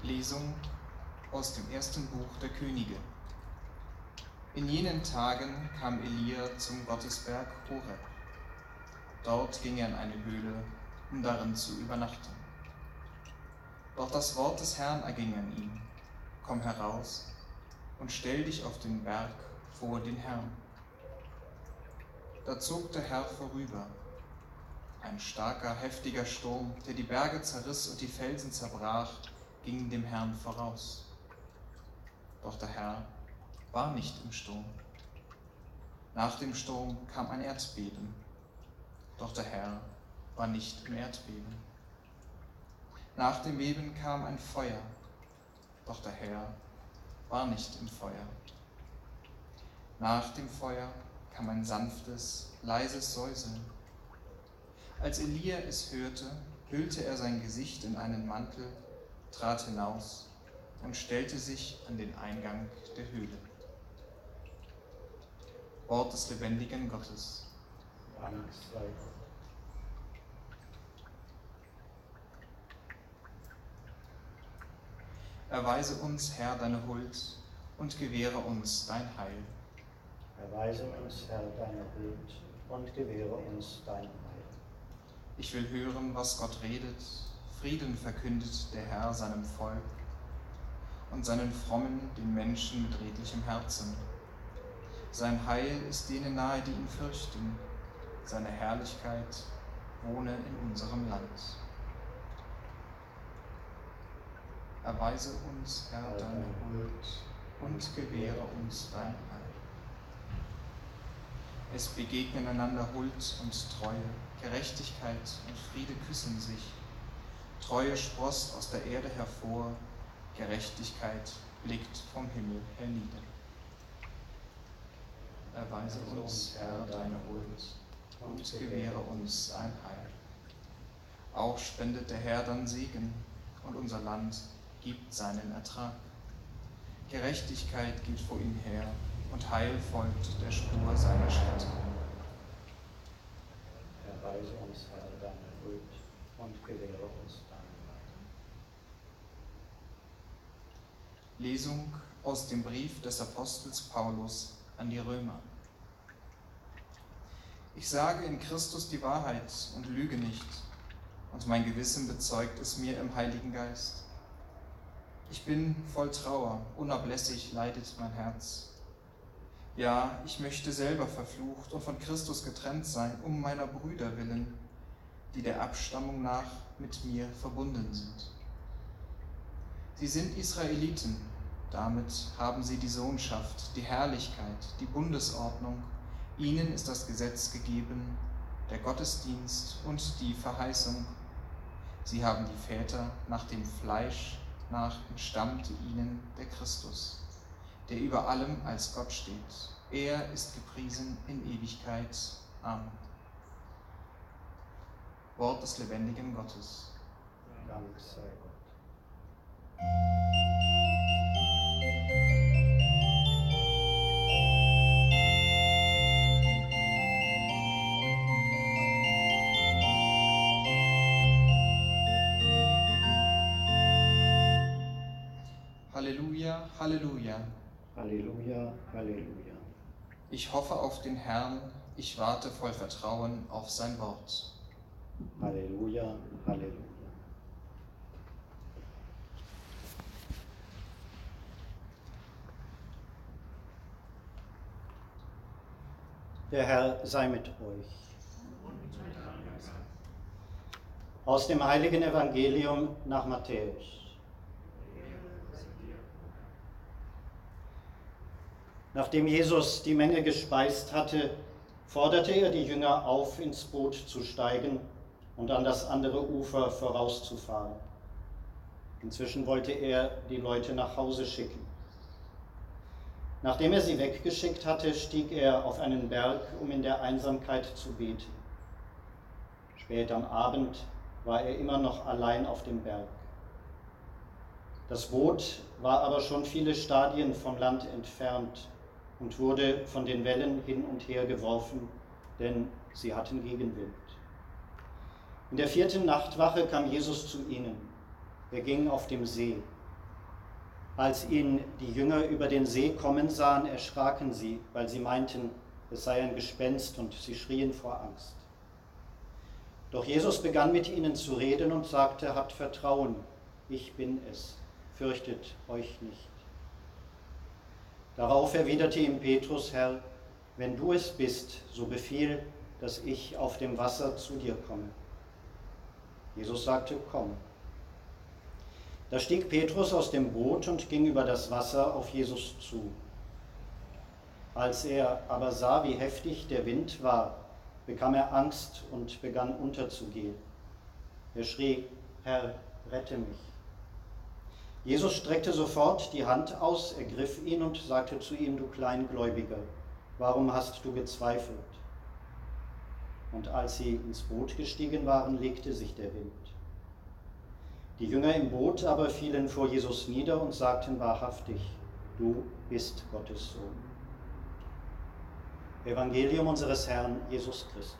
Lesung aus dem ersten Buch der Könige. In jenen Tagen kam Elia zum Gottesberg Horeb. Dort ging er in eine Höhle, um darin zu übernachten. Doch das Wort des Herrn erging an ihn: Komm heraus und stell dich auf den Berg vor den Herrn. Da zog der Herr vorüber. Ein starker, heftiger Sturm, der die Berge zerriss und die Felsen zerbrach, ging dem Herrn voraus. Doch der Herr war nicht im Sturm. Nach dem Sturm kam ein Erdbeben. Doch der Herr war nicht im Erdbeben. Nach dem Beben kam ein Feuer. Doch der Herr war nicht im Feuer. Nach dem Feuer kam ein sanftes, leises Säuseln. Als Elia es hörte, hüllte er sein Gesicht in einen Mantel, trat hinaus und stellte sich an den Eingang der Höhle. Wort des lebendigen Gottes. Dank sei Gott. Erweise uns, Herr, deine Huld und gewähre uns dein Heil. Erweise uns, Herr, deine Huld und gewähre uns dein Heil. Ich will hören, was Gott redet. Frieden verkündet der Herr seinem Volk und seinen Frommen, den Menschen mit redlichem Herzen. Sein Heil ist denen nahe, die ihn fürchten. Seine Herrlichkeit wohne in unserem Land. Erweise uns, Herr, deine Huld und gewähre uns dein Heil. Es begegnen einander Huld und Treue, Gerechtigkeit und Friede küssen sich. Treue sproßt aus der Erde hervor, Gerechtigkeit blickt vom Himmel hernieder. Erweise uns, Herr, deine Huld und gewähre uns dein Heil. Auch spendet der Herr dann Segen und unser Land gibt seinen Ertrag. Gerechtigkeit geht vor ihm her und Heil folgt der Spur seiner Schritte. Erweise uns, Herr, deine Huld und gewähre uns dein Heil. Lesung aus dem Brief des Apostels Paulus an die Römer. Ich sage in Christus die Wahrheit und lüge nicht, und mein Gewissen bezeugt es mir im Heiligen Geist. Ich bin voll Trauer, unablässig leidet mein Herz. Ja, ich möchte selber verflucht und von Christus getrennt sein, um meiner Brüder willen, die der Abstammung nach mit mir verbunden sind. Sie sind Israeliten, damit haben sie die Sohnschaft, die Herrlichkeit, die Bundesordnung. Ihnen ist das Gesetz gegeben, der Gottesdienst und die Verheißung. Sie haben die Väter nach dem Fleisch nach entstammte ihnen der Christus, der über allem als Gott steht. Er ist gepriesen in Ewigkeit. Amen. Wort des lebendigen Gottes. Dank sei Gott. Halleluja, Halleluja. Halleluja, Halleluja. Ich hoffe auf den Herrn, ich warte voll Vertrauen auf sein Wort. Halleluja, Halleluja. Der Herr sei mit euch. Aus dem heiligen Evangelium nach Matthäus. Nachdem Jesus die Menge gespeist hatte, forderte er die Jünger auf, ins Boot zu steigen und an das andere Ufer vorauszufahren. Inzwischen wollte er die Leute nach Hause schicken. Nachdem er sie weggeschickt hatte, stieg er auf einen Berg, um in der Einsamkeit zu beten. Spät am Abend war er immer noch allein auf dem Berg. Das Boot war aber schon viele Stadien vom Land entfernt und wurde von den Wellen hin und her geworfen, denn sie hatten Gegenwind. In der 4. Nachtwache kam Jesus zu ihnen. Er ging auf dem See. Als ihn die Jünger über den See kommen sahen, erschraken sie, weil sie meinten, es sei ein Gespenst, und sie schrien vor Angst. Doch Jesus begann mit ihnen zu reden und sagte: Habt Vertrauen, ich bin es, fürchtet euch nicht. Darauf erwiderte ihm Petrus: Herr, wenn du es bist, so befiehl, dass ich auf dem Wasser zu dir komme. Jesus sagte: Komm. Da stieg Petrus aus dem Boot und ging über das Wasser auf Jesus zu. Als er aber sah, wie heftig der Wind war, bekam er Angst und begann unterzugehen. Er schrie: Herr, rette mich. Jesus streckte sofort die Hand aus, ergriff ihn und sagte zu ihm: Du Kleingläubiger, warum hast du gezweifelt? Und als sie ins Boot gestiegen waren, legte sich der Wind. Die Jünger im Boot aber fielen vor Jesus nieder und sagten wahrhaftig: Du bist Gottes Sohn. Evangelium unseres Herrn Jesus Christus.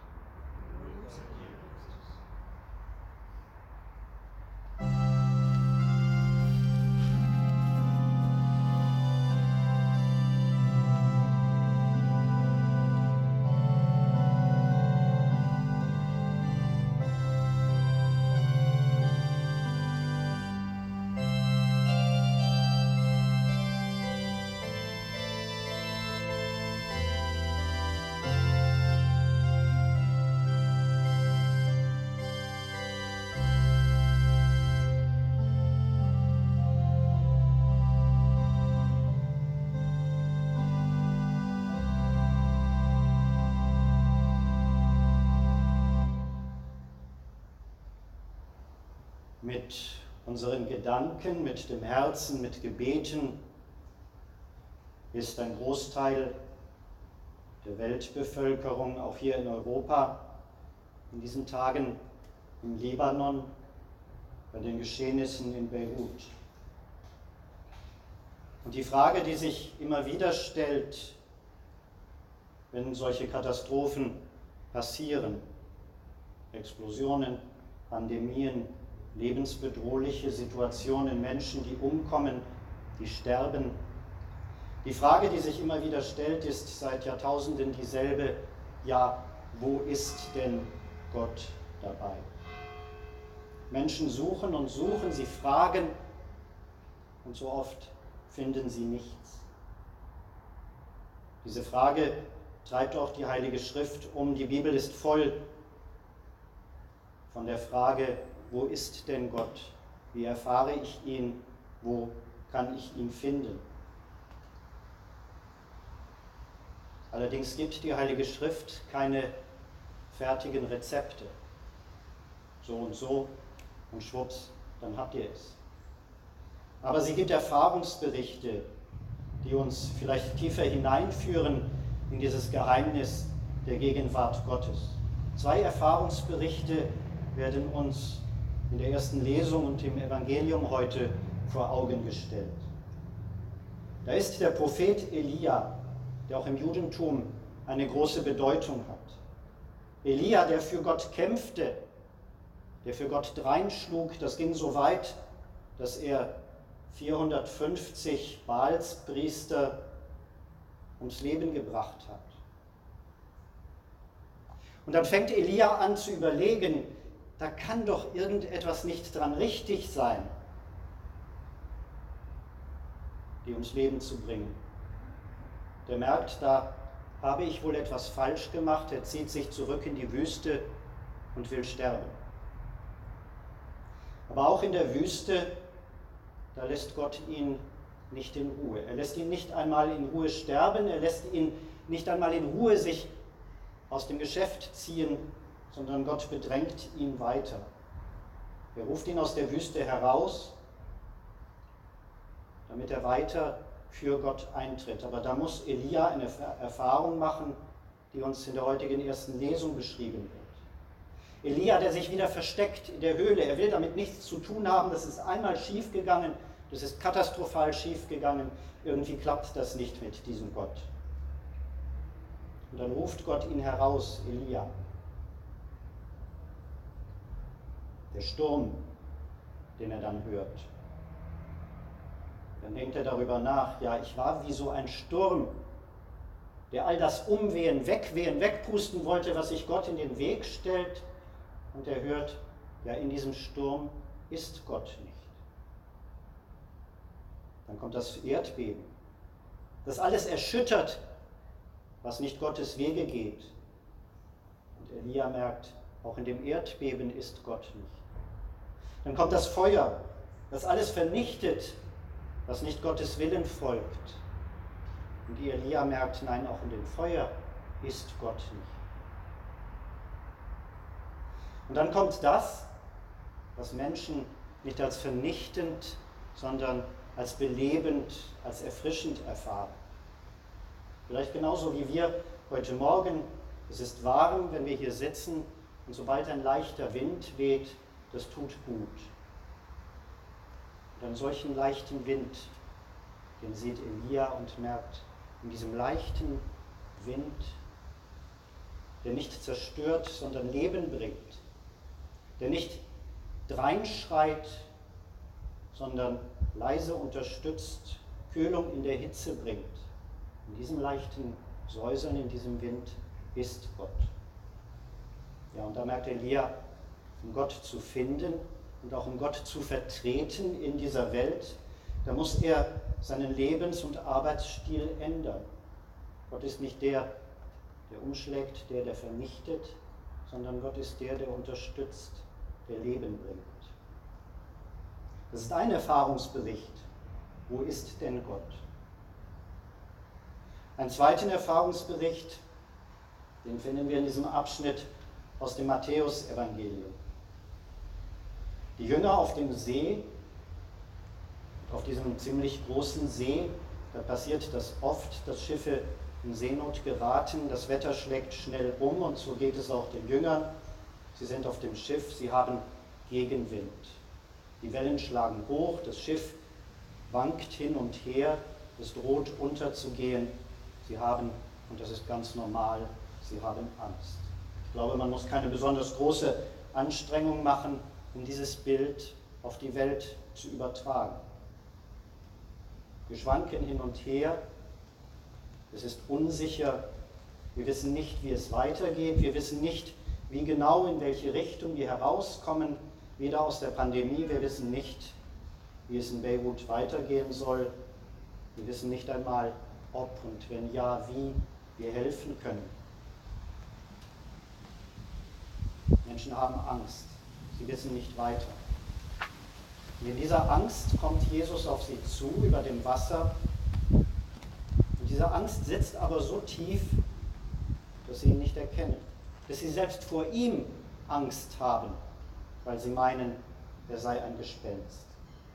Mit unseren Gedanken, mit dem Herzen, mit Gebeten ist ein Großteil der Weltbevölkerung, auch hier in Europa, in diesen Tagen im Libanon, bei den Geschehnissen in Beirut. Und die Frage, die sich immer wieder stellt, wenn solche Katastrophen passieren, Explosionen, Pandemien, lebensbedrohliche Situationen, Menschen, die umkommen, die sterben. Die Frage, die sich immer wieder stellt, ist seit Jahrtausenden dieselbe: Ja, wo ist denn Gott dabei? Menschen suchen und suchen, sie fragen, und so oft finden sie nichts. Diese Frage treibt auch die Heilige Schrift um. Die Bibel ist voll von der Frage: Wo ist denn Gott? Wie erfahre ich ihn? Wo kann ich ihn finden? Allerdings gibt die Heilige Schrift keine fertigen Rezepte. So und schwupps, dann habt ihr es. Aber sie gibt Erfahrungsberichte, die uns vielleicht tiefer hineinführen in dieses Geheimnis der Gegenwart Gottes. 2 Erfahrungsberichte werden uns in der ersten Lesung und im Evangelium heute vor Augen gestellt. Da ist der Prophet Elia, der auch im Judentum eine große Bedeutung hat. Elia, der für Gott kämpfte, der für Gott dreinschlug, das ging so weit, dass er 450 Baalspriester ums Leben gebracht hat. Und dann fängt Elia an zu überlegen: Da kann doch irgendetwas nicht dran richtig sein, die ums Leben zu bringen. Der merkt, da habe ich wohl etwas falsch gemacht. Er zieht sich zurück in die Wüste und will sterben. Aber auch in der Wüste, da lässt Gott ihn nicht in Ruhe. Er lässt ihn nicht einmal in Ruhe sterben, er lässt ihn nicht einmal in Ruhe sich aus dem Geschäft ziehen, sondern Gott bedrängt ihn weiter. Er ruft ihn aus der Wüste heraus, damit er weiter für Gott eintritt. Aber da muss Elia eine Erfahrung machen, die uns in der heutigen ersten Lesung beschrieben wird. Elia, der sich wieder versteckt in der Höhle, er will damit nichts zu tun haben, das ist einmal schief gegangen, das ist katastrophal schief gegangen, irgendwie klappt das nicht mit diesem Gott. Und dann ruft Gott ihn heraus: Elia. Der Sturm, den er dann hört. Dann denkt er darüber nach, ja, ich war wie so ein Sturm, der all das umwehen, wegpusten wollte, was sich Gott in den Weg stellt. Und er hört, ja, in diesem Sturm ist Gott nicht. Dann kommt das Erdbeben, das alles erschüttert, was nicht Gottes Wege geht. Und Elia merkt, auch in dem Erdbeben ist Gott nicht. Dann kommt das Feuer, das alles vernichtet, was nicht Gottes Willen folgt. Und Elia merkt, nein, auch in dem Feuer ist Gott nicht. Und dann kommt das, was Menschen nicht als vernichtend, sondern als belebend, als erfrischend erfahren. Vielleicht genauso wie wir heute Morgen. Es ist warm, wenn wir hier sitzen, und sobald ein leichter Wind weht, das tut gut. Und einen solchen leichten Wind, den sieht Elia und merkt, in diesem leichten Wind, der nicht zerstört, sondern Leben bringt, der nicht dreinschreit, sondern leise unterstützt, Kühlung in der Hitze bringt. In diesem leichten Säuseln, in diesem Wind ist Gott. Ja, und da merkt Elia, um Gott zu finden und auch um Gott zu vertreten in dieser Welt, da muss er seinen Lebens- und Arbeitsstil ändern. Gott ist nicht der umschlägt, der vernichtet, sondern Gott ist der unterstützt, der Leben bringt. Das ist ein Erfahrungsbericht. Wo ist denn Gott? Einen zweiten Erfahrungsbericht, den finden wir in diesem Abschnitt aus dem Matthäus-Evangelium. Die Jünger auf dem See, auf diesem ziemlich großen See, da passiert das oft, dass Schiffe in Seenot geraten, das Wetter schlägt schnell um und so geht es auch den Jüngern. Sie sind auf dem Schiff, sie haben Gegenwind. Die Wellen schlagen hoch, das Schiff wankt hin und her, es droht unterzugehen. Sie haben, und das ist ganz normal, sie haben Angst. Ich glaube, man muss keine besonders große Anstrengung machen, um dieses Bild auf die Welt zu übertragen. Wir schwanken hin und her, es ist unsicher, wir wissen nicht, wie es weitergeht, wir wissen nicht, wie genau, in welche Richtung wir herauskommen, wieder aus der Pandemie, wir wissen nicht, wie es in Beirut weitergehen soll, wir wissen nicht einmal, ob und wenn ja, wie wir helfen können. Menschen haben Angst, sie wissen nicht weiter. Und in dieser Angst kommt Jesus auf sie zu, über dem Wasser. Und diese Angst sitzt aber so tief, dass sie ihn nicht erkennen. Dass sie selbst vor ihm Angst haben, weil sie meinen, er sei ein Gespenst.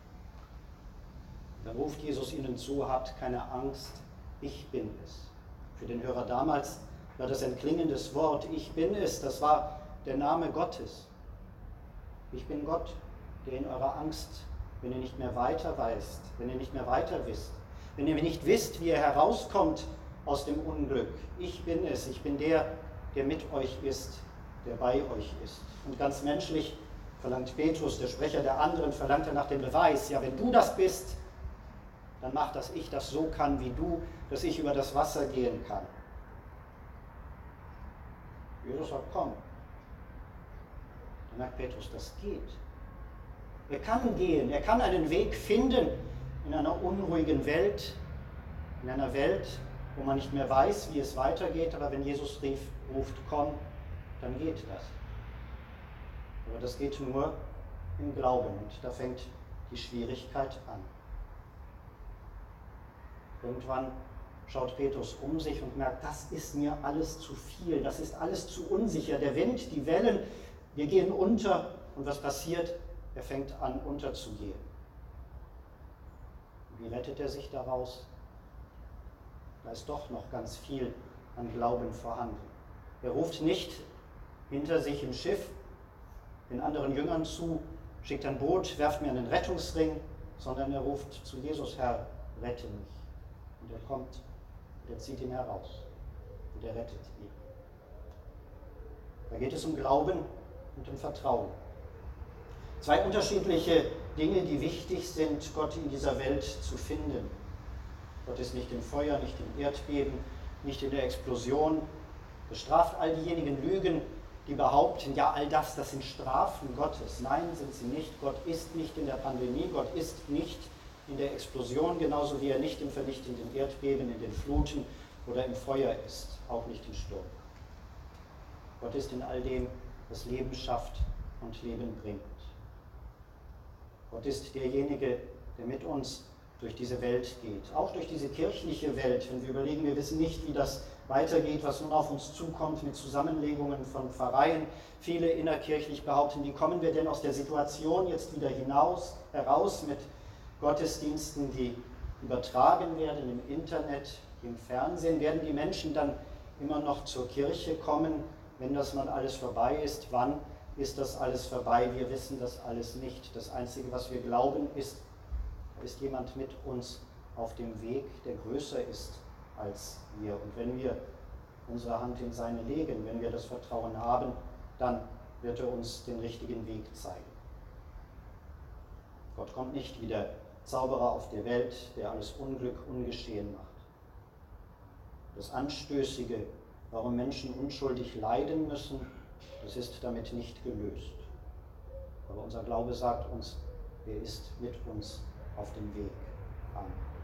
Dann ruft Jesus ihnen zu, habt keine Angst, ich bin es. Für den Hörer damals war das ein klingendes Wort, ich bin es, das war der Name Gottes. Ich bin Gott, der in eurer Angst, wenn ihr nicht mehr weiter weißt, wenn ihr nicht mehr weiter wisst, wenn ihr nicht wisst, wie ihr herauskommt aus dem Unglück. Ich bin es, ich bin der mit euch ist, der bei euch ist. Und ganz menschlich verlangt Petrus, der Sprecher der anderen, verlangt er nach dem Beweis, ja, wenn du das bist, dann mach, dass ich das so kann wie du, dass ich über das Wasser gehen kann. Jesus sagt, komm. Dann merkt Petrus, das geht. Er kann gehen, er kann einen Weg finden in einer unruhigen Welt, in einer Welt, wo man nicht mehr weiß, wie es weitergeht, aber wenn Jesus ruft, komm, dann geht das. Aber das geht nur im Glauben und da fängt die Schwierigkeit an. Irgendwann schaut Petrus um sich und merkt, das ist mir alles zu viel, das ist alles zu unsicher. Der Wind, die Wellen, wir gehen unter und was passiert? Er fängt an unterzugehen. Wie rettet er sich daraus? Da ist doch noch ganz viel an Glauben vorhanden. Er ruft nicht hinter sich im Schiff den anderen Jüngern zu, schickt ein Boot, werft mir einen Rettungsring, sondern er ruft zu Jesus, Herr, rette mich. Und er kommt, er zieht ihn heraus und er rettet ihn. Da geht es um Glauben und um Vertrauen. Zwei unterschiedliche Dinge, die wichtig sind, Gott in dieser Welt zu finden. Gott ist nicht im Feuer, nicht im Erdbeben, nicht in der Explosion. Bestraft all diejenigen Lügen, die behaupten, ja, all das sind Strafen Gottes. Nein, sind sie nicht. Gott ist nicht in der Pandemie, Gott ist nicht in der Explosion, genauso wie er nicht im vernichtenden Erdbeben, in den Fluten oder im Feuer ist, auch nicht im Sturm. Gott ist in all dem, was Leben schafft und Leben bringt. Gott ist derjenige, der mit uns durch diese Welt geht, auch durch diese kirchliche Welt. Wenn wir überlegen, wir wissen nicht, wie das weitergeht, was nun auf uns zukommt mit Zusammenlegungen von Pfarreien. Viele innerkirchlich behaupten, wie kommen wir denn aus der Situation jetzt wieder heraus mit Gottesdiensten, die übertragen werden im Internet, im Fernsehen? Werden die Menschen dann immer noch zur Kirche kommen, wenn das mal alles vorbei ist? Wann ist das alles vorbei? Wir wissen das alles nicht. Das Einzige, was wir glauben, ist, da ist jemand mit uns auf dem Weg, der größer ist als wir. Und wenn wir unsere Hand in seine legen, wenn wir das Vertrauen haben, dann wird er uns den richtigen Weg zeigen. Gott kommt nicht wie der Zauberer auf der Welt, der alles Unglück ungeschehen macht. Das Anstößige, warum Menschen unschuldig leiden müssen, das ist damit nicht gelöst. Aber unser Glaube sagt uns, er ist mit uns auf dem Weg. Amen.